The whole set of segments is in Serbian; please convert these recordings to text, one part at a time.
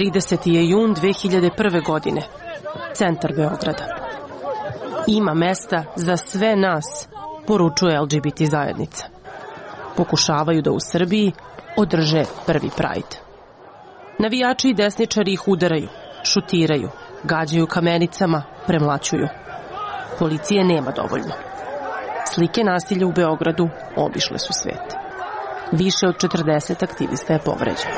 30. je jun 2001. godine. Centar Beograda. Ima mesta za sve nas, poručuje LGBT zajednica. Pokušavaju da u Srbiji održe prvi Pride. Navijači i desničari ih udaraju, šutiraju, gađaju kamenicama, premlaćuju. Policije nema dovoljno. Slike nasilja u Beogradu obišle su svet. Više od 40 aktivista je povređeno.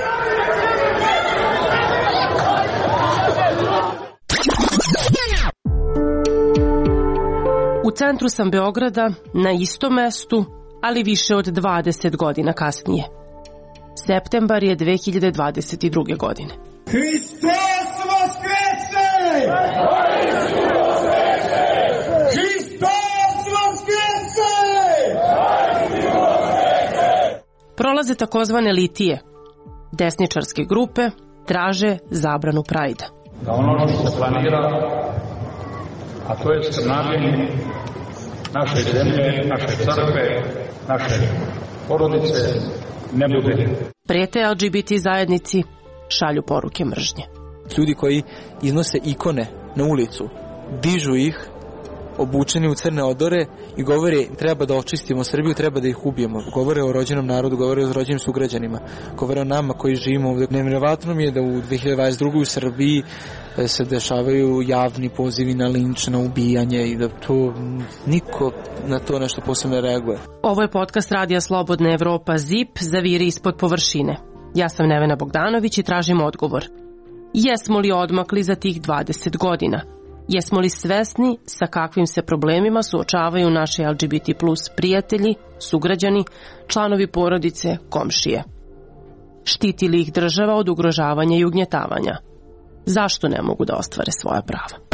U centru sam Beograda, na istom mestu, ali više od 20 godina kasnije. Septembar je 2022. godine. Hristos vaskrese! Hristos vaskrese! Prolaze takozvane litije. Desničarske grupe traže zabranu Prajda. Da ono što se planira, a to je skrnavljenje naše zemlje, naše crkve, naše porodice, ne bude. Prete LGBT zajednici, šalju poruke mržnje. Ljudi koji iznose ikone na ulicu, dižu ih, obučeni u crne odore i govore treba da očistimo Srbiju, treba da ih ubijemo. Govore o rođenom narodu, govore o rođenim sugrađanima, govore o nama koji živimo ovdje. Nevjerovatno mi je da u 2022. u Srbiji se dešavaju javni pozivi na linč, na ubijanje i da to niko na to nešto posebno reaguje. Ovo je podcast Radija Slobodna Evropa ZIP, Zaviri ispod površine. Ja sam Nevena Bogdanović i tražim odgovor. Jesmo li odmakli za tih 20 godina? Jesmo li svesni sa kakvim se problemima suočavaju naši LGBT plus prijatelji, sugrađani, članovi porodice, komšije? Štiti li ih država od ugrožavanja i ugnjetavanja? Zašto ne mogu da ostvare svoja prava?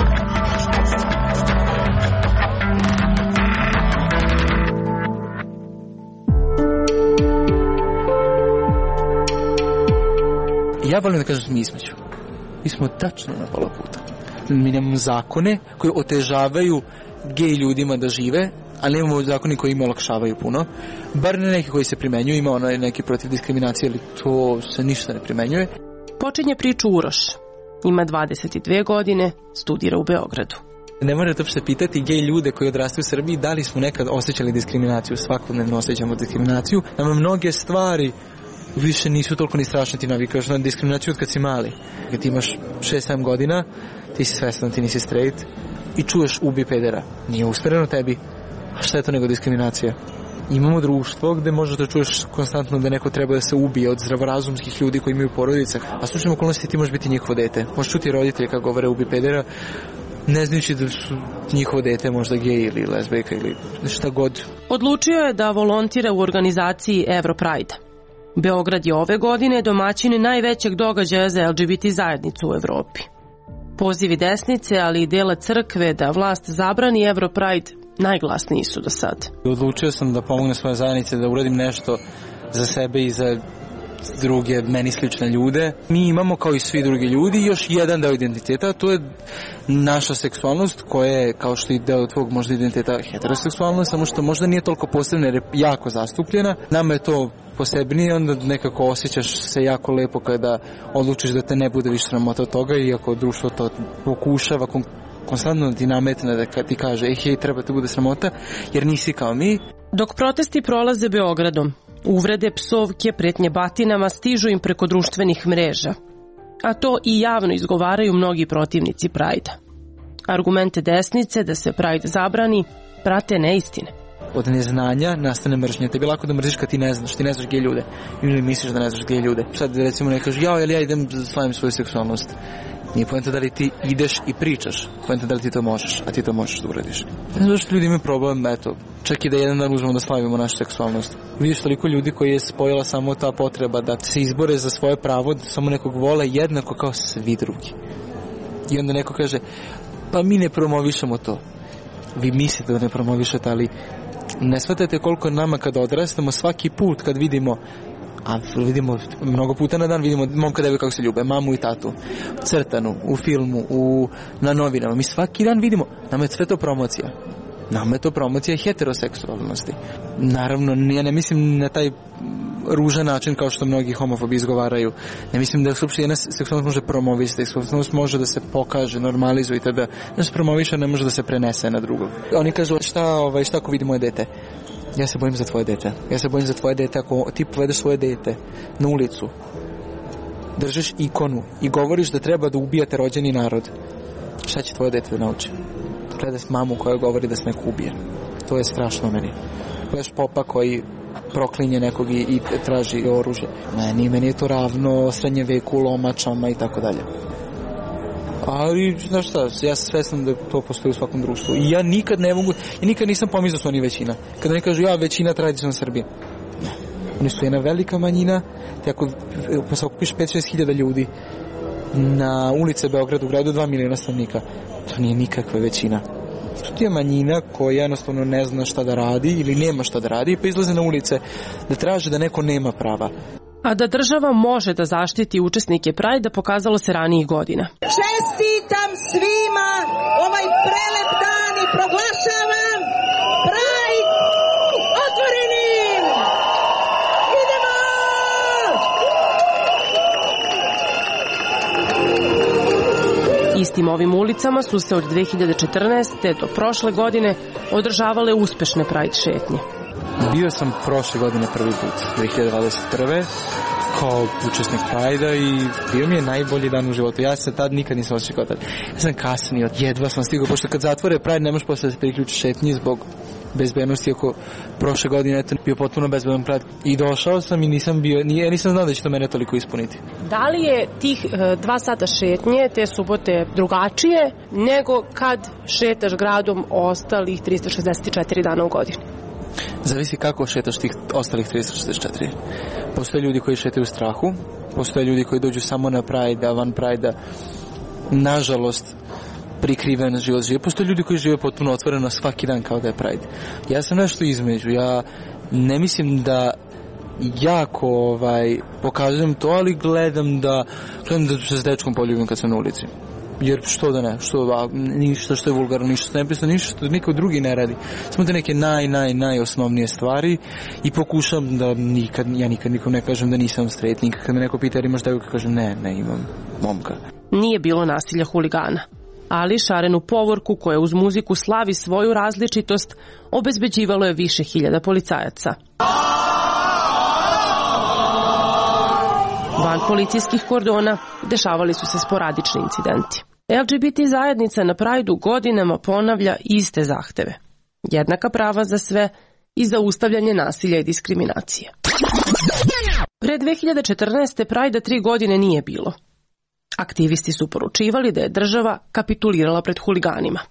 Ja volim da kažem mi između. Mi smo tačno na pola puta. Mi nemamo zakone koji otežavaju gej ljudima da žive, ali nemamo zakoni koji im olakšavaju puno. Bar ne neki koji se primenjuju, ima onaj neki protiv diskriminacije, ali to se ništa ne primenjuje. Počinje priču Uroš. Ima 22 godine, studira u Beogradu. Ne morate uopšte pitati gej ljude koji odrastaju u Srbiji da li smo nekad osjećali diskriminaciju, svakodnevno osjećamo diskriminaciju. Nama mnoge stvari više nisu toliko ni strašne, ti navikaš na diskriminaciju od kad si mali. Kad ti imaš 6-7 godina, ti si svestan, ti nisi straight i čuješ ubi pedera. Nije usmereno tebi, a šta je to nego diskriminacija? Imamo društvo gde možeš da čuješ konstantno da neko treba da se ubije od zdravorazumskih ljudi koji imaju porodice, a slučajno okolnosti ti možeš biti njihovo dete. Možeš čuti roditelje kako govore ubi pedera, ne znajući da su njihovo dete možda gej ili lezbejka ili šta god. Odlučio je da volontira u organizaciji Europride. Beograd je ove godine domaćin najvećeg događaja za LGBT zajednicu u Evropi. Pozivi desnice, ali i dela crkve da vlast zabrani Europride najglasniji su do sad. Odlučio sam da pomognem svoje zajednice, da uradim nešto za sebe i za druge meni slične ljude. Mi imamo kao i svi drugi ljudi još jedan deo identiteta, to je naša seksualnost koja je kao što i deo tvog možda identiteta heteroseksualnost, samo što možda nije toliko posebna jer je jako zastupljena. Nama je to posebnije, onda nekako osjećaš se jako lepo kada odlučiš da te ne bude više sramota od toga, iako društvo to pokušava konstantno ti nametne da ti kaže hej, treba te bude sramota jer nisi kao mi. Dok protesti prolaze Beogradom, uvrede, psovke, pretnje batinama stižu im preko društvenih mreža. A to i javno izgovaraju mnogi protivnici Prajda. Argumente desnice da se Pride zabrani prate neistine. Od neznanja nastane mržnja. Tebi je lako da mrziš kad ti ne znaš gej ljude. Ili misliš da ne znaš gej ljude. Sad recimo ne kažeš, ja idem da slavim svoju seksualnost. Nije poenta da li ti ideš i pričaš, poenta da li ti to možeš, a ti to možeš da uradiš. Ne znam što ljudi imaju problem, eto, čak i da jedan dan uzmemo da slavimo našu seksualnost. Vidiš toliko ljudi koji je spojila samo ta potreba da se izbore za svoje pravo, da samo nekog vole jednako kao svi drugi. I onda neko kaže, pa mi ne promovišemo to. Vi mislite da ne promovišete, ali ne shvatate koliko nama kada odrastamo svaki put kad vidimo, a vidimo mnogo puta na dan, vidimo momka devojka kako se ljube, mamu i tatu, crtanu, u filmu, na novinama. Mi svaki dan vidimo, nama je sve to promocija. Nama je to promocija heteroseksualnosti. Naravno, ja ne mislim na taj ružan način kao što mnogi homofobi izgovaraju. Ne mislim da uopšte jedna seksualnost može promovisati, seksualnost može da se pokaže, normalizuje i tada da se promoviše, ne može da se prenese na drugog. Oni kažu šta ako vidi moje dete? Ja se bojim za tvoje dete. Ja se bojim za tvoje dete ako ti povedeš svoje dete na ulicu, držiš ikonu i govoriš da treba da ubijate rođeni narod. Šta će tvoje dete da nauči? Gleda s mamu koja govori da se neko ubije. To je strašno meni. Gledaš popa koji proklinje nekog i traži oružje. Meni je to ravno srednje veku, lomačama i tako dalje. Ali, znaš šta, ja sam svestan da to postoji u svakom društvu. I ja nikad nisam pomislio da su oni većina. Kada oni kažu, većina tradicionalna Srbije. Ne. Oni su jedna velika manjina, te ako okupiš 5-6 hiljada ljudi na ulice Beograda, u gradu 2 miliona stanovnika, to nije nikakva većina. To je manjina koja jednostavno ne zna šta da radi ili nema šta da radi, pa izlaze na ulice da traže da neko nema prava. A da država može da zaštiti učesnike Prajda pokazalo se ranijih godina. Čestitam svima ovaj prelep dan i proglašavam Prajd otvorenim! Idemo! Istim ovim ulicama su se od 2014. do prošle godine održavale uspešne Pride šetnje. Bio sam prošle godine prvi put, 2021. kao učesnik Prajda i bio mi je najbolji dan u životu. Ja se tad nikad nisam osjećao tad. Ja sam kasnio, jedva sam stigao, pošto kad zatvore Pride ne možeš posle da se priključi šetnji zbog bezbednosti, ako prošle godine bio potpuno bezbedan Pride. I došao sam i nisam znao da će to mene toliko ispuniti. Da li je tih 2 sata šetnje te subote drugačije nego kad šetaš gradom ostalih 364 dana u godini? Zavisi kako šetaš tih ostalih 364. Postoje ljudi koji šetaju u strahu, postoje ljudi koji dođu samo na Pride, a van Pride-a nažalost prikriven život žive. Postoje ljudi koji žive potpuno otvoreno svaki dan kao da je Pride. Ja sam nešto između. Ja ne mislim da jako pokazujem to, ali gledam da se s dečkom poljubim kad sam na ulici. Jer što da ne, ništa što je vulgarno, ništa što je nepristojno, ništa što niko drugi ne radi. Samo te neke najosnovnije stvari i pokušam da ja nikad nikom ne kažem da nisam straight. Nikad kad me neko pita jer imaš devojku, kažem ne, imam momka. Nije bilo nasilja huligana, ali šarenu povorku koja uz muziku slavi svoju različitost obezbeđivalo je više hiljada policajaca. Van policijskih kordona dešavali su se sporadični incidenti. LGBT zajednica na Prajdu godinama ponavlja iste zahteve. Jednaka prava za sve i zaustavljanje nasilja i diskriminacije. Pre 2014. Prajda 3 godine nije bilo. Aktivisti su poručivali da je država kapitulirala pred huliganima.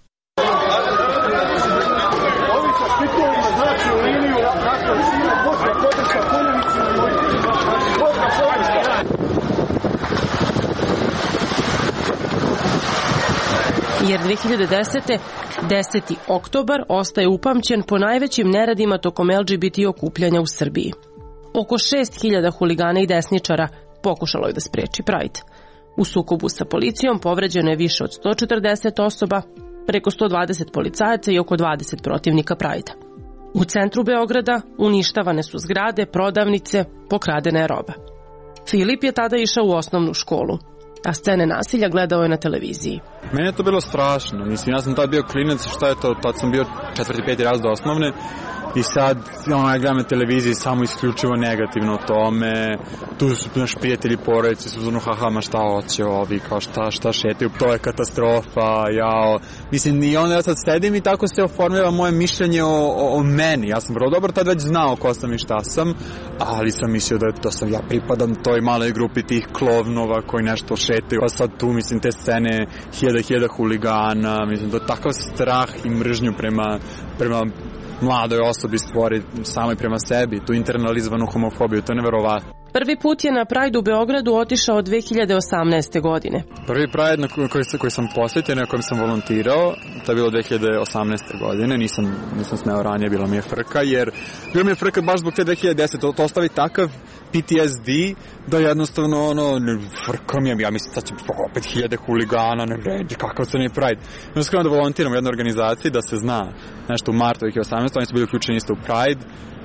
Jer 2010. 10. oktobar ostaje upamćen po najvećim neradima tokom LGBT okupljanja u Srbiji. Oko 6.000 huligana i desničara pokušalo je da spreči Pride. U sukobu sa policijom povređeno je više od 140 osoba, preko 120 policajaca i oko 20 protivnika Prajda. U centru Beograda uništavane su zgrade, prodavnice, pokradena je roba. Filip je tada išao u osnovnu školu, a scene nasilja gledao je na televiziji. Meni je to bilo strašno. Mislim, ja sam tad bio klinac, šta je to, tad sam bio 4-5 razred osnovne i sad ja gledam na televiziji samo isključivo negativno o tome. Tu su naši prijatelji, porodice, su zonu haha, ma šta hoće ovi, kao šta šetaju, to je katastrofa, jao. Mislim, i onda ja sad sedim i tako se oformljava moje mišljenje o meni. Ja sam vrlo dobro tad već znao ko sam i šta sam, ali sam mislio da ja pripadam toj maloj grupi tih klovnova koji nešto šetaju. A sad tu, mislim, te scene hiljada huligana, mislim, to je takav strah i mržnju prema mladoj osobi stvori samoj prema sebi, tu internalizovanu homofobiju, to je neverovatno. Prvi put je na Pride u Beogradu otišao 2018. godine. Prvi Pride na koji sam posjetio, na kojem sam volontirao, to je bilo 2018. godine, nisam smeo ranije, bila mi je frka, jer bila mi je frka baš zbog te 2010. To ostavi takav PTSD da jednostavno, frka mi je, ja mislim, sad će opet 1000 huligana, ne vredi, kakav se nije Pride. Ja sam da volontiram u jednoj organizaciji, da se zna nešto u martu 2018. Oni su bili uključeni isto u Pride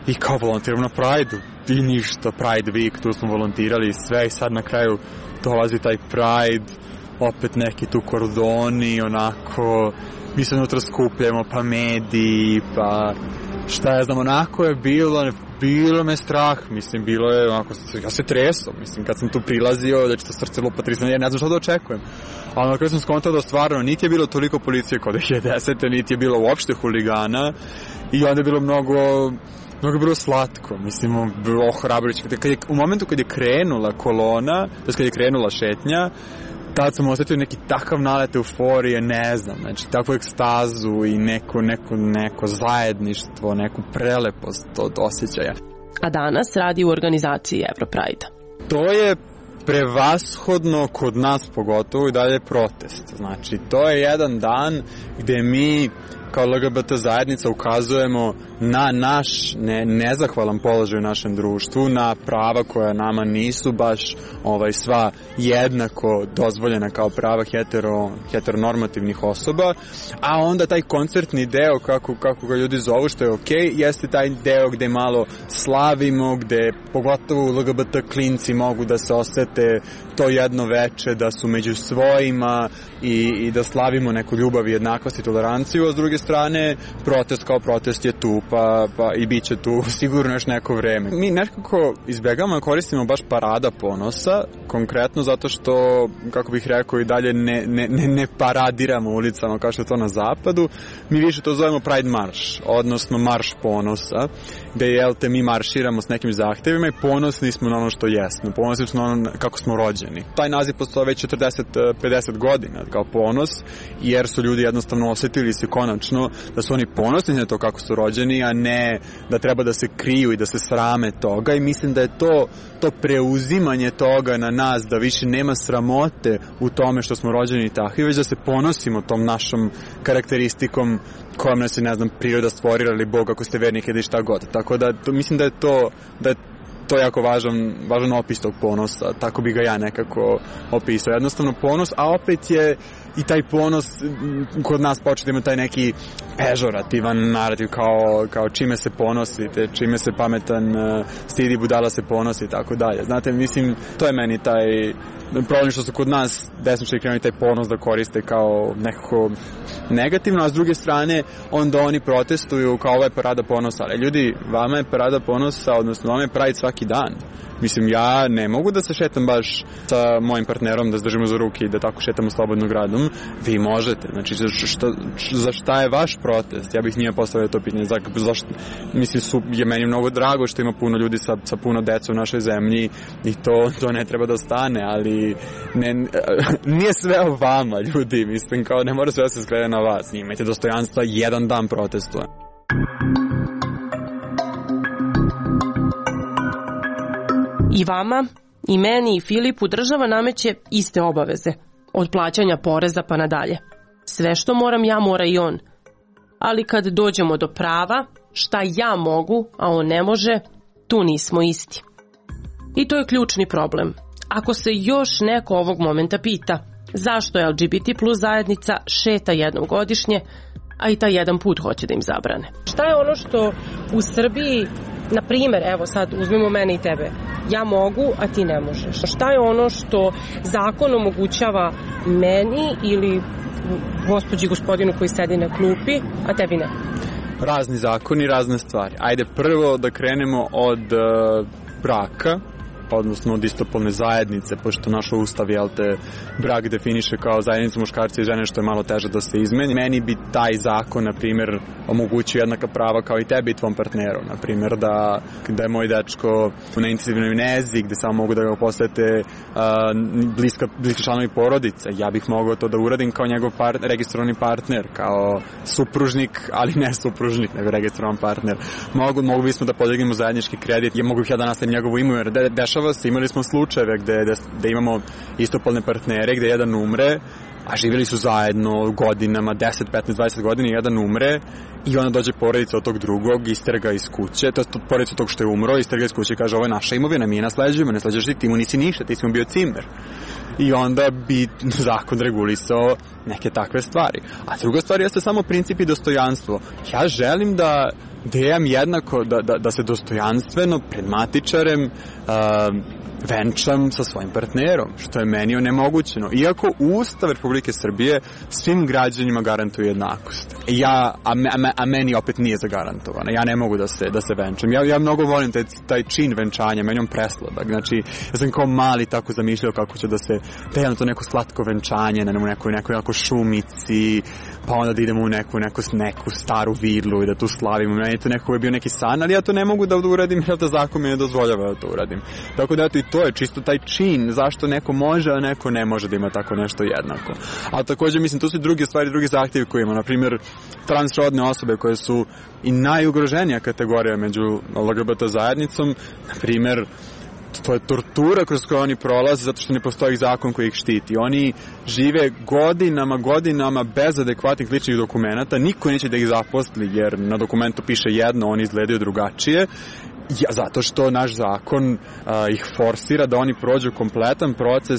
i kao volontiram na Pride-u i ništa, Pride Week, tu smo volontirali i sve i sad na kraju dolazi taj Pride, opet neki tu kordoni, onako, mi se unutra skupljamo, pa mediji, pa šta ja znam, onako je bilo me strah, mislim, bilo je onako, ja se tresao, mislim, kad sam tu prilazio, da će to srce lupati, ja ne znam šta da očekujem. Ali na kraju sam skontao da stvarno niti je bilo toliko policije kod 2010. niti je bilo uopšte huligana i onda je bilo mnogo bilo slatko, mislim, bilo ohrabrujuće. U momentu kad je krenula kolona, to je kad je krenula šetnja, tad sam osetio neki takav nalet euforije, ne znam, znači takvu ekstazu i neko zajedništvo, neku prelepost od osjećaja. A danas radi u organizaciji Europride. To je prevashodno kod nas pogotovo i dalje protest. Znači, to je jedan dan gde mi kao LGBT zajednica ukazujemo na naš nezahvalan položaj u našem društvu, na prava koja nama nisu baš sva jednako dozvoljena kao prava heteronormativnih osoba, a onda taj koncertni deo, kako ga ljudi zovu, što je okej, jeste taj deo gde malo slavimo, gde pogotovo LGBT klinci mogu da se osete to jedno veče, da su među svojima i da slavimo neku ljubav i jednakost i toleranciju, a s druge strane protest kao protest je tu, pa i bit će tu sigurno još neko vreme. Mi nekako izbjegamo da koristimo baš parada ponosa, konkretno zato što, kako bih rekao, i dalje ne paradiramo ulicama kao što je to na zapadu. Mi više to zovemo Pride Marš, odnosno Marš ponosa, gde mi marširamo s nekim zahtevima i ponosni smo na ono što jesmo, ponosni smo na ono kako smo rođeni. Taj naziv postoje već 40-50 godina kao ponos, jer su ljudi jednostavno osetili se konačno da su oni ponosni na to kako su rođeni, a ne da treba da se kriju i da se srame toga, i mislim da je to preuzimanje toga na nas, da više nema sramote u tome što smo rođeni takvi, već da se ponosimo tom našom karakteristikom kojom nas je, ne znam, priroda stvorila ili Bog ako ste vernik ili šta god. Tako da mislim da je to jako važan opis tog ponosa, tako bi ga ja nekako opisao. Jednostavno ponos, a opet je i taj ponos kod nas počeo da ima taj neki pežorativan narativ kao čime se ponosite, čime se pametan stidi, budala se ponosi i tako dalje. Znate, mislim, to je meni taj problem što su kod nas desničari krenuli taj ponos da koriste kao nekako negativno, a s druge strane onda oni protestuju kao ovo je parada ponosa. Ali ljudi, vama je parada ponosa, odnosno vama je Pride svaki dan. Mislim, ja ne mogu da se šetam baš sa mojim partnerom, da se držimo za ruke i da tako šetamo slobodno gradom. Vi možete. Znači, za šta je vaš protest? Ja bih njima postavio to pitanje. Zašto? Mislim, je meni mnogo drago što ima puno ljudi sa puno deca u našoj zemlji i to ne treba da stane, ali nije sve o vama, ljudi. Mislim, kao ne mora sve da se sklede na vas. Imajte dostojanstva, jedan dan protestuje. I vama, i meni, i Filipu država nameće iste obaveze. Od plaćanja poreza pa nadalje. Sve što moram ja, mora i on. Ali kad dođemo do prava, šta ja mogu, a on ne može, tu nismo isti. I to je ključni problem. Ako se još neko ovog momenta pita zašto LGBT plus zajednica šeta jednom godišnje, a i taj jedan put hoće da im zabrane. Šta je ono što u Srbiji, na primjer, evo sad uzmimo mene i tebe, ja mogu, a ti ne možeš? Šta je ono što zakon omogućava meni ili gospođi, gospodinu koji sedi na klupi, a tebi ne? Razni zakoni, razne stvari. Ajde prvo da krenemo od braka, odnosno od istopolne zajednice, pošto naš ustav, brak definiše kao zajednicu muškarca i žene, što je malo teže da se izmeni. Meni bi taj zakon, na primjer, omogućio jednaka prava kao i tebi i tvom partneru. Na primjer, da je moj dečko na intenzivnoj nezi, gde samo mogu da ga posete bliski članovi porodice. Ja bih mogao to da uradim kao njegov registrovani partner, kao supružnik, ali ne supružnik, nego registrovan partner. Mogu bismo da podignemo zajednički kredit, mogu bih ja da nastavim njegovu imovinu, jer dešava se, imali smo slučajeve gde imamo istopolne partnere, gde jedan umre, a živjeli su zajedno godinama, 10, 15, 20 godina, jedan umre i onda dođe porodica od tog drugog, istera ga iz kuće, to je porodica od tog što je umro, istera ga iz kuće i kaže ovo je naša imovina, mi je nasleđujemo, ne sleđaš ti mu nisi ništa, ti si mu bio cimer. I onda bi zakon regulisao neke takve stvari. A druga stvar jeste samo princip i dostojanstvo. Ja želim da da imam jednako, da se dostojanstveno pred matičarem venčam sa svojim partnerom, što je meni onemogućeno. Iako Ustav Republike Srbije svim građanima garantuje jednakost. A meni opet nije zagarantovano. Ja ne mogu da se venčam. Ja mnogo volim taj čin venčanja, meni on presladak. Znači, ja sam kao mali tako zamišljao kako će da se dejam to neko slatko venčanje na nekoj šumici, pa onda da idemo u neku staru vilu i da tu slavimo. Meni to nekako je bio neki san, ali ja to ne mogu da uradim jer da zakon mi ne dozvoljava da to uradim. Tako da eto i to je čisto taj čin, zašto neko može, a neko ne može da ima tako nešto jednako. A takođe, mislim, tu su druge stvari, drugi zahtjevi koje ima. Naprimjer, transrodne osobe koje su i najugroženija kategorija među LGBT zajednicom, naprimjer, to je tortura kroz koju oni prolaze zato što ne postoji zakon koji ih štiti. Oni žive godinama bez adekvatnih ličnih dokumenata, niko neće da ih zaposli jer na dokumentu piše jedno, oni izgledaju drugačije. Zato što naš zakon ih forsira da oni prođu kompletan proces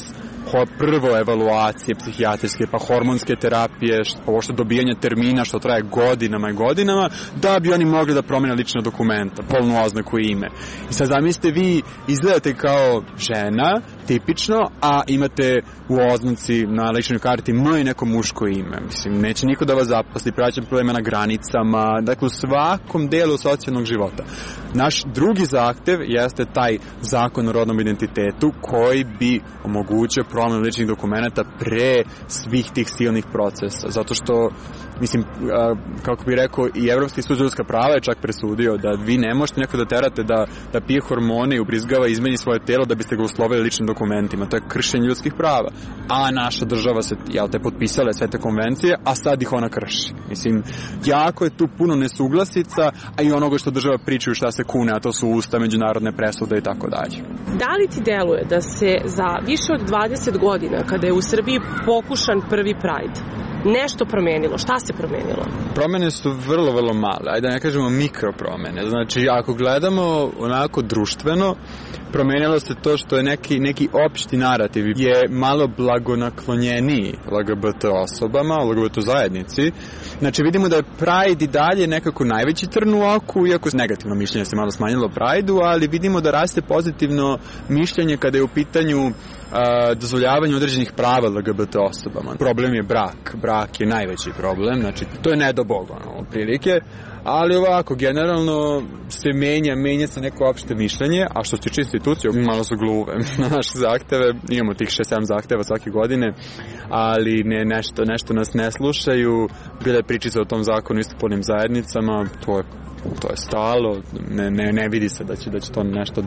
prvo evaluacije psihijatrijske, pa hormonske terapije, ovo što dobijanje termina što traje godinama i godinama, da bi oni mogli da promene lična dokumenta, polnu oznaku i ime. I sad zamislite, vi izgledate kao žena, tipično, a imate u oznaci na ličnoj karti i neko muško ime. Mislim, neće niko da vas zaposli, praćen problema na granicama, dakle u svakom delu socijalnog života. Naš drugi zahtev jeste taj zakon o rodnom identitetu koji bi omogućio promenu ličnih dokumenta pre svih tih silnih procesa. Zato što, mislim, kako bih rekao, i Evropski sud za ljudska prava je čak presudio da vi ne možete neko da terate da pije hormone i ubrizgava i izmeni svoje telo da biste ga uslovili ličnim dokumentima. To je kršenje ljudskih prava. A naša država se, potpisala sve te konvencije, a sad ih ona krši. Mislim, jako je tu puno nesuglasica, a i onoga što država pričaju šta se kune, a to su usta, međunarodne presude i tako dalje. Da li ti deluje da se za više od 20 godina, kada je u Srbiji pokušan prvi Pride, nešto promenilo? Šta se promenilo? Promene su vrlo, vrlo male. Ajde da ne kažemo mikropromene. Znači, ako gledamo onako društveno, promenilo se to što je neki opšti narativ je malo blagonaklonjeniji LGBT osobama, LGBT zajednici. Znači, vidimo da je Pride i dalje nekako najveći trn u oku, iako negativno mišljenje se malo smanjilo Pride-u, ali vidimo da raste pozitivno mišljenje kada je u pitanju dozvoljavanje određenih prava LGBT osobama. Problem je brak. Brak je najveći problem, znači to je nedobog, prilike, ali ovako, generalno se menja se neko opšte mišljenje, a što se tiče institucije, malo su gluve na naše zahteve, imamo tih 6-7 zahteva svake godine, ali nešto nas ne slušaju, bila je pričica o tom zakonu istopolnim zajednicama, to je stalo, ne vidi se da će to nešto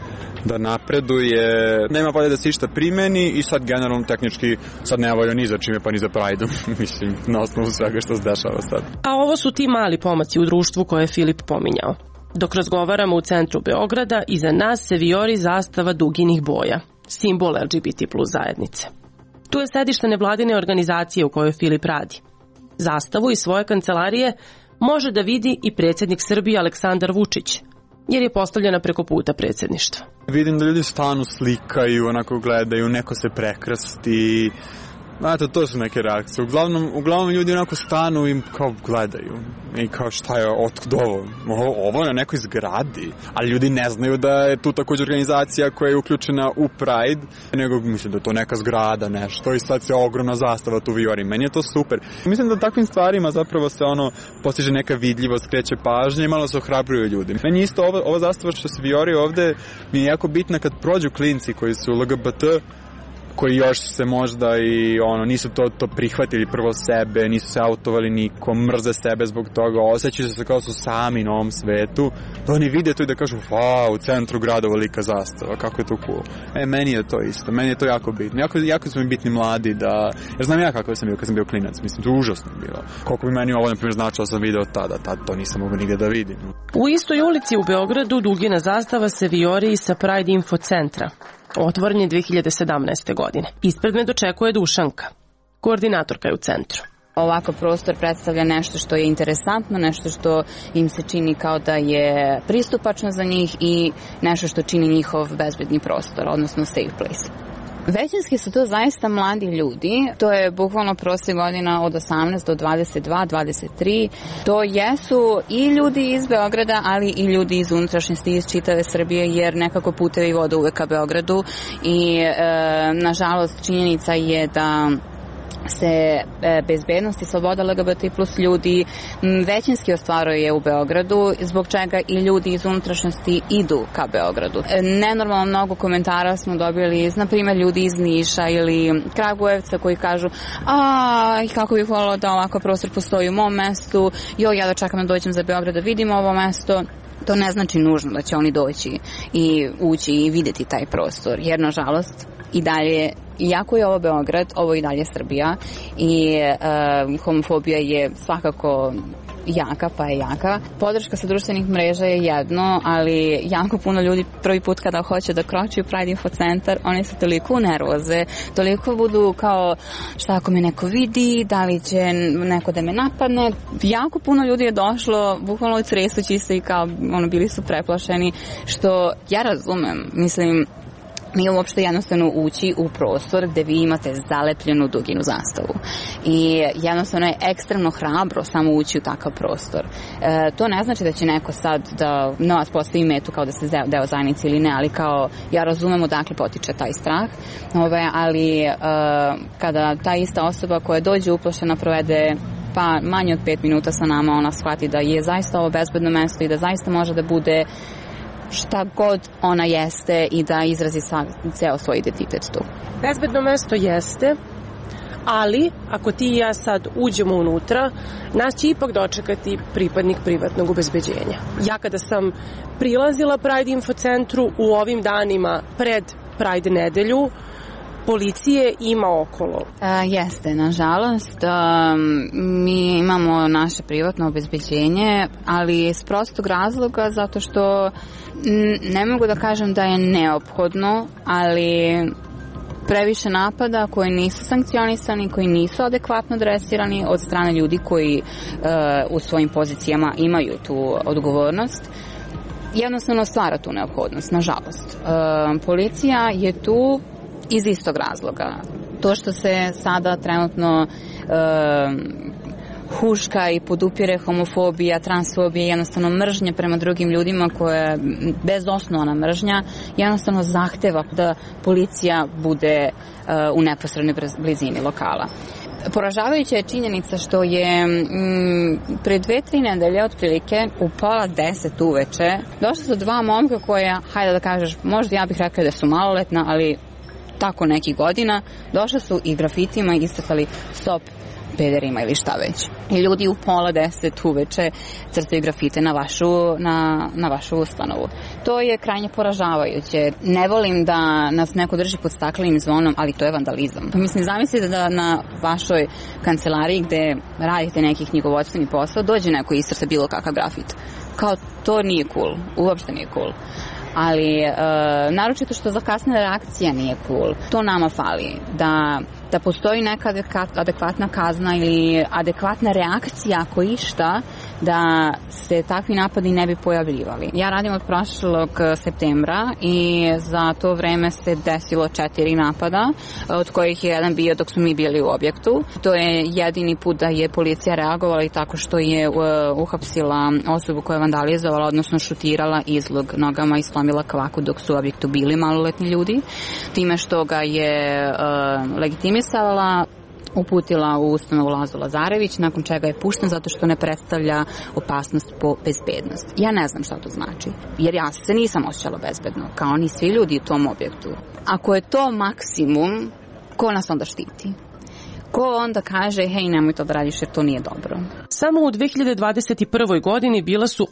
da napreduje, nema volje da se išta primeni i sad generalno tehnički sad nema volje ni za čime pa ni za Pride-om, mislim, na osnovu svega što se dešava sad. A ovo su ti mali pomaci u društvu koje je Filip pominjao. Dok razgovaramo u centru Beograda, iza nas se vijori zastava duginih boja, simbol LGBT plus zajednice. Tu je sedište nevladine organizacije u kojoj Filip radi. Zastavu iz svoje kancelarije može da vidi i predsjednik Srbije Aleksandar Vučić, jer je postavljena preko puta predsjedništva. Vidim da ljudi stanu slikaju, onako gledaju, neko se prekrsti. Znate, to su neke reakcije. Uglavnom ljudi onako stanu i kao gledaju. I kao šta je, otkud ovo? Ovo je na nekoj zgradi. Ali ljudi ne znaju da je tu također organizacija koja je uključena u Pride, nego mislim da je to neka zgrada, nešto. I sad se ogromna zastava tu vijori. Meni je to super. Mislim da takvim stvarima zapravo se postiže neka vidljivost, skreće pažnje i malo se ohrabruju ljudi. Meni isto ova zastava što se vijori ovde mi je jako bitna kad prođu klinci koji su LGBT, koji još se možda i nisu to prihvatili prvo sebe, nisu se autovali nikom, mrze sebe zbog toga, osjećaju se kao su sami na ovom svetu, da oni vide to i da kažu, u centru grada velika zastava, kako je to cool. Meni je to isto, meni je to jako bitno. Jako su mi bitni mladi jer znam ja kako sam bio kad sam bio klinac, mislim, to je užasno bilo. Koliko bi meni ovo, na primjer, značilo sam video tada to nisam mogu nigde da vidim. U istoj ulici u Beogradu dugina zastava se vijori i sa Pride Info centra. Otvoren je 2017. godine. Ispred me dočekuje Dušanka, koordinatorka je u centru. Ovakav prostor predstavlja nešto što je interesantno, nešto što im se čini kao da je pristupačno za njih i nešto što čini njihov bezbedni prostor, odnosno safe place. Većinski su to zaista mladi ljudi, to je bukvalno prosjek godina od 18 do 22, 23. To jesu i ljudi iz Beograda, ali i ljudi iz unutrašnjosti, iz čitave Srbije, jer nekako putevi vode uvek ka Beogradu i nažalost činjenica je da se bezbednost i sloboda LGBT plus ljudi većinski ostvaruje u Beogradu, zbog čega i ljudi iz unutrašnjosti idu ka Beogradu. Nenormalno mnogo komentara smo dobili iz, na primjer, ljudi iz Niša ili Kragujevca koji kažu kako bih volila da ovakav prostor postoji u mom mestu, ja da čekam da dođem za Beograd da vidim ovo mesto. To ne znači nužno da će oni doći i ući i videti taj prostor, jer nažalost i dalje, iako je ovo Beograd, ovo i dalje Srbija i homofobija je svakako jaka, pa je jaka. Podrška sa društvenih mreža je jedno, ali jako puno ljudi prvi put kada hoće da kroči u Pride Info centar, oni se toliko nervoze, toliko budu kao šta ako me neko vidi, da li će neko da me napadne. Jako puno ljudi je došlo, bukvalno tresući se i kao bili su preplašeni, što ja razumem, mislim, nije uopšte jednostavno ući u prostor gde vi imate zalepljenu duginu zastavu i jednostavno je ekstremno hrabro samo ući u takav prostor. To ne znači da će neko sad da novac postavi metu kao da se deo zajednice ili ne, ali kao ja razumem odakle potiče taj strah, ali kada ta ista osoba koja dođe uplašena provede pa manje od 5 minuta sa nama, ona shvati da je zaista ovo bezbedno mesto i da zaista može da bude šta god ona jeste i da izrazi ceo svoj identitet tu. Bezbedno mesto jeste, ali ako ti i ja sad uđemo unutra, nas će ipak dočekati pripadnik privatnog obezbeđenja. Ja kada sam prilazila Pride Info centru u ovim danima pred Pride nedelju, policije ima okolo. Jeste, nažalost. Mi imamo naše privatno obezbeđenje, ali iz prostog razloga zato što ne mogu da kažem da je neophodno, ali previše napada koji nisu sankcionisani, koji nisu adekvatno dresirani od strane ljudi koji u svojim pozicijama imaju tu odgovornost, jednostavno stvara tu neophodnost, nažalost. Policija je tu iz istog razloga. To što se sada trenutno huška i podupire homofobija, transfobija, jednostavno mržnja prema drugim ljudima koja je bezosnovana mržnja, jednostavno zahteva da policija bude u neposrednoj blizini lokala. Poražavajuća je činjenica što je pre 2-3 nedelje otprilike u 9:30 uveče došli su 2 momka koja, hajde da kažeš, možda ja bih rekla da su maloletna, ali tako nekih godina, došli su i grafitima istakali stop pederima ili šta već. I ljudi u 9:30 uveče crtaju grafite na vašu ustanovu. To je krajnje poražavajuće. Ne volim da nas neko drži pod staklenim zvonom, ali to je vandalizam. Mislim, zamislite da na vašoj kancelariji gde radite neki knjigovodstveni posao dođe neko i iscrta bilo kakav grafit. Kao, to nije cool. Uopšte nije cool. Ali naročito što zakasnila reakcija nije cool. To nama fali, da postoji neka adekvatna kazna ili adekvatna reakcija ako išta, da se takvi napadi ne bi pojavljivali. Ja radim od prošlog septembra i za to vreme se desilo 4 napada, od kojih je jedan bio dok smo mi bili u objektu. To je jedini put da je policija reagovala i tako što je uhapsila osobu koja je vandalizovala, odnosno šutirala izlog nogama i slomila kvaku dok su u objektu bili maloletni ljudi. Time što ga je legitimisala, uputila u ustanovu Lazo Lazarević, nakon čega je pušten zato što ne predstavlja opasnost po bezbednost. Ja ne znam šta to znači, jer ja se nisam osjećala bezbedno, kao ni svi ljudi u tom objektu. Ako je to maksimum, ko nas onda štiti? Ko onda kaže, hej, nemoj to da radiš jer to nije dobro? Samo u 2021. godini bila su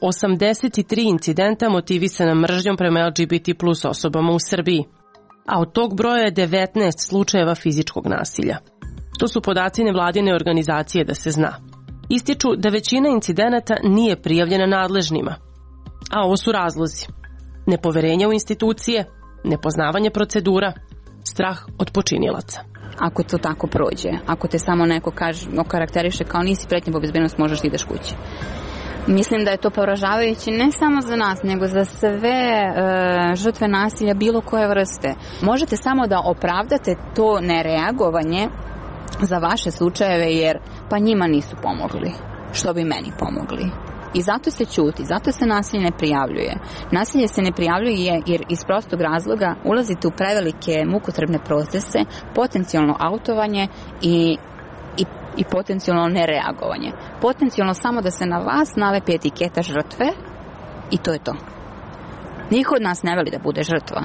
83 incidenta motivisana mržnjom prema LGBT plus osobama u Srbiji, a od tog broja je 19 slučajeva fizičkog nasilja. To su podaci nevladine organizacije, da se zna. Ističu da većina incidenata nije prijavljena nadležnima. A ovo su razlozi: nepoverenje u institucije, nepoznavanje procedura, strah od počinilaca. Ako to tako prođe, ako te samo neko okarakteriše kao nisi pretnja po bezbednost, možeš da ideš kući. Mislim da je to poražavajuće ne samo za nas, nego za sve žrtve nasilja bilo koje vrste. Možete samo da opravdate to nereagovanje za vaše slučajeve, jer pa njima nisu pomogli, što bi meni pomogli. I zato se ćuti, zato se nasilje ne prijavljuje. Nasilje se ne prijavljuje jer iz prostog razloga ulazite u prevelike mukotrpne procese, potencijalno autovanje i potencijalno nereagovanje. Potencijalno samo da se na vas nalepi etiketa žrtve i to je to. Niko od nas ne veli da bude žrtva.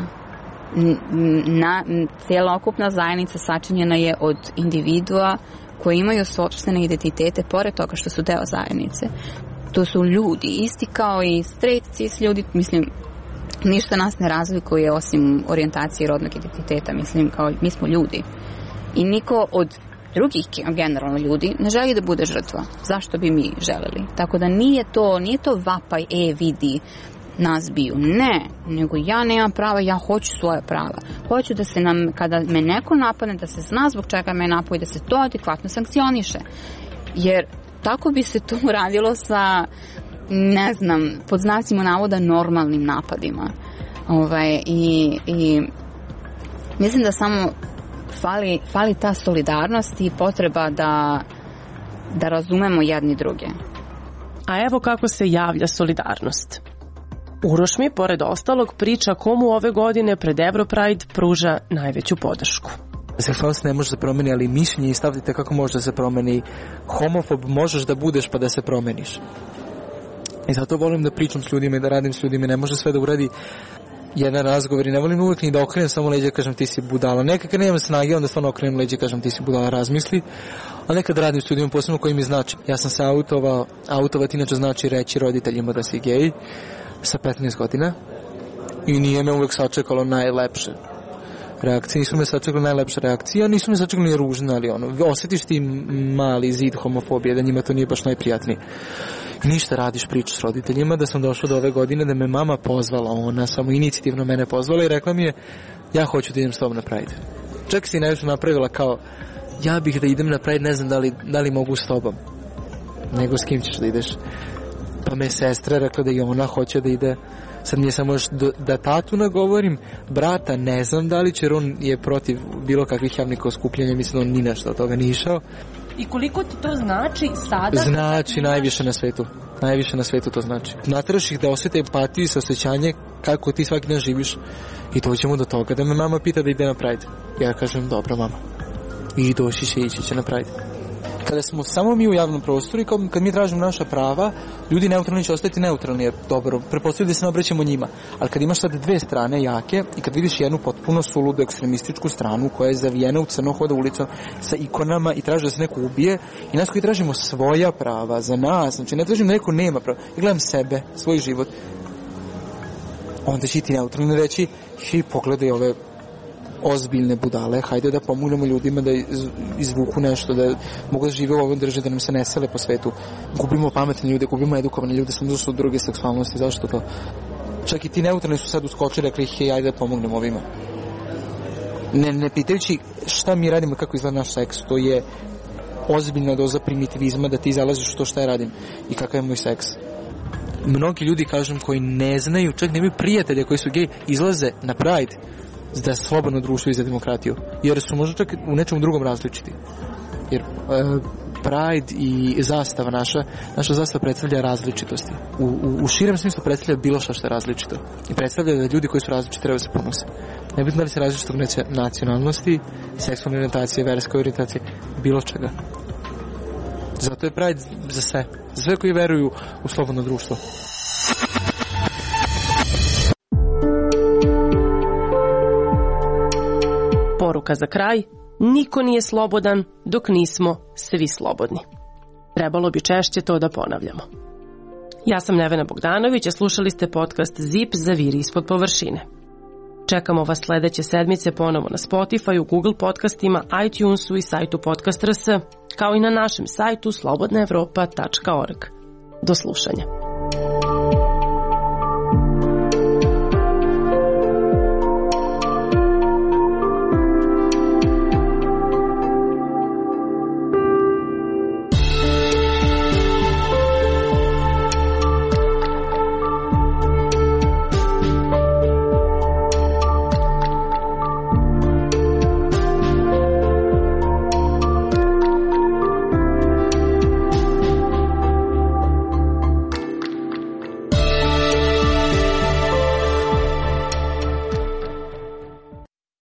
Celokupna zajednica sačinjena je od individua koji imaju sopstvene identitete pored toga što su deo zajednice. To su ljudi, isti kao i straight cis ljudi, mislim, ništa nas ne razlikuje osim orijentacije rodnog identiteta, mislim, kao mi smo ljudi. I niko od drugih generalno ljudi ne želi da bude žrtva. Zašto bi mi želeli? Tako da nije to vapaj, vidi, nas biju. Ne, nego ja nemam prava, ja hoću svoje prava. Hoću da se kada me neko napadne, da se zna zbog čega me napao i da se to adekvatno sankcioniše. Jer tako bi se to uradilo sa, ne znam, pod znacima navoda normalnim napadima. I mislim da samo fali ta solidarnost i potreba da razumemo jedni druge. A evo kako se javlja solidarnost. Uroš mi, pored ostalog, priča komu ove godine pred Europride pruža najveću podršku. Seksualnost ne može da promeni, ali mišljenje i stavite kako može da se promeni. Homofob možeš da budeš pa da se promeniš. I zato volim da pričam s ljudima i da radim s ljudima. Ne može sve da uradi jedan razgovor i ne volim uvijek ni da okrenem samo leđa i kažem ti si budala. Nekad nemam snage, onda stvarno okrenem leđa i kažem ti si budala, razmisli. A nekad radim s ljudima posebno koji mi znači. Ja sam se autovati inače znači reći roditeljima da si gej sa 15 godina i nije me uvijek sačekalo najlepše reakcije, nisu me sačekali najlepše reakcije, a nisu me sačekali ni ružne, ali osjetiš ti mali zid homofobije, da njima to nije baš najprijatnije. Ništa, radiš, pričaš s roditeljima, da sam došao do ove godine, da me mama pozvala, ona samo inicijativno mene pozvala i rekla mi je, ja hoću da idem s tobom na Pride. Čak si najviše napravila kao, ja bih da idem na Pride, ne znam da li mogu s tobom, nego s kim ćeš da ideš. Pa me sestra rekla da i ona hoće da ide. Sad mi je samo još da tatu nagovorim, brata ne znam da li će, jer on je protiv bilo kakvih javnih okupljanja, mislim on ni nešto od toga nije išao. I koliko ti to znači sada? Znači najviše na svetu. Najviše na svetu to znači. Nateraš ih da osjete empatiju i saosećanje kako ti svaki dan živiš. I dođemo do toga da me mama pita da ide na Pride. Ja kažem dobro mama. I ići će na Pride. Kada smo samo mi u javnom prostoru i kad mi tražimo naša prava, ljudi neutralni će ostati neutralni, jer dobro, pretpostavljaju da se ne obraćamo njima. Ali kad imaš sad dve strane jake i kad vidiš jednu potpuno suludu ekstremističku stranu koja je zavijena u crno, hoda ulicom sa ikonama i traži da se neko ubije, i nas koji tražimo svoja prava za nas, znači ne tražim da neko nema prava, ja gledam sebe, svoj život, onda će ti neutralni reći, pogledaj ove ozbiljne budale, hajde da pomognemo ljudima da izvuku nešto, da mogu da žive u ovom državi, da nam se ne sele po svetu. Gubimo pametne ljude, gubimo edukovane ljude, samo zašto druge seksualnosti, zašto to? Čak i ti neutralni su sad uskočili, rekli, hej, ajde da pomognemo ovima. Ne pitajući šta mi radimo, kako izgleda naš seks, to je ozbiljna doza primitivizma da ti zalaziš u to šta ja radim i kakav je moj seks. Mnogi ljudi, kažem, koji ne znaju, čak nemaju prijatelje koji su gej, izlaze na Pride da je slobodno društvo i za demokratiju. Jer su možda čak u nečemu drugom različiti. Jer Pride i zastava naša zastava predstavlja različitosti. U širem smislu predstavlja bilo što je različito. I predstavlja da ljudi koji su različiti trebaju se ponose. Nebitno da li se različitog nacionalnosti, seksualne orijentacije, verske orijentacije, bilo čega. Zato je Pride za sve. Za sve koji veruju u slobodno društvo. Poruka za kraj, niko nije slobodan dok nismo svi slobodni. Trebalo bi češće to da ponavljamo. Ja sam Nevena Bogdanović, a slušali ste podcast ZIP Zaviri ispod površine. Čekamo vas sledeće sedmice ponovo na Spotify, Google podcastima, iTunesu i sajtu Podcast.rs, kao i na našem sajtu slobodnaevropa.org. Do slušanja.